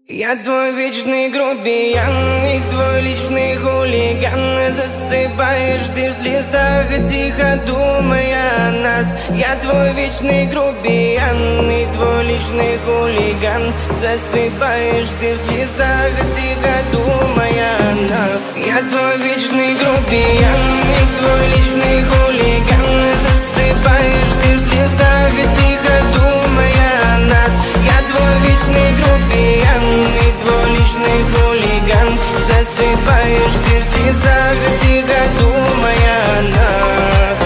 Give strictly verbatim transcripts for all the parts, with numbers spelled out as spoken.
Я твой вечный грубиян и твой личный хулиган. Засыпаешь ты в слезах, тихо думая о нас. Я твой вечный грубиян и твой личный хулиган. Засыпаешь ты в слезах, тихо думая о нас. Я твой вечный грубиян и твой личный хулиган. Засыпаешь ты в слезах, тихо думая о нас. Я твой вечный грубиян и твой личный хулиган. Засыпаешь ты в слезах, тихо думая о нас.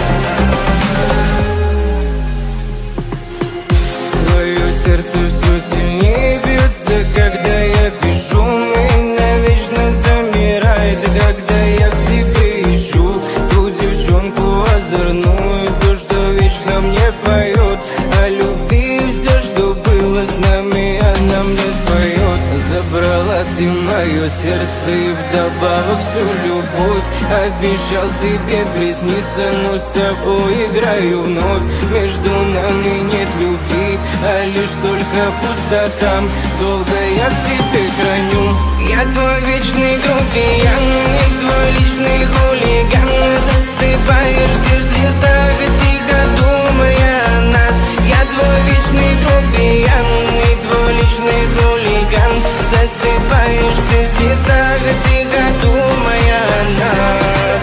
Твое сердце все сильнее бьется, когда я пишу. И навечно замирает, когда я в тебе ищу ту девчонку озорную, ту, что вечно мне поет о любви. Все, что было с нами, она мне споет. Забрала ты мое сердце и вдобавок всю любовь. Обещал тебе присниться, но с тобой играю вновь. Между нами нет любви, а лишь только пустота. Долго я в себе храню. Я твой вечный грубиян и твой личный хулиган. Засыпаешь ты в слезах, тихо думая о нас. Я твой вечный грубиян и твой личный хулиган. Засыпаешь ты в слезах, тихо думая о нас.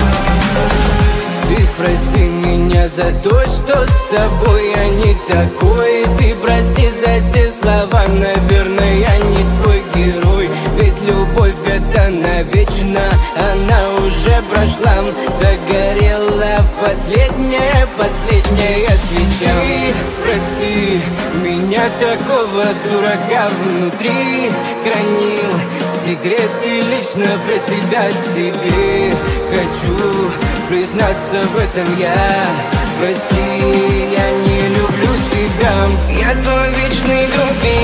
Ты прости меня за то, что с тобой я не такой. Ты прости за те слова, наверное, я не твой герой. Ведь любовь это навечно, она уже прошла. Догорела последняя, последняя свеча. Ты прости меня, такого дурака внутри хранил секреты лично про тебя тебе. Хочу признаться в этом я. Прости, я не люблю тебя. Я твой вечный грубиян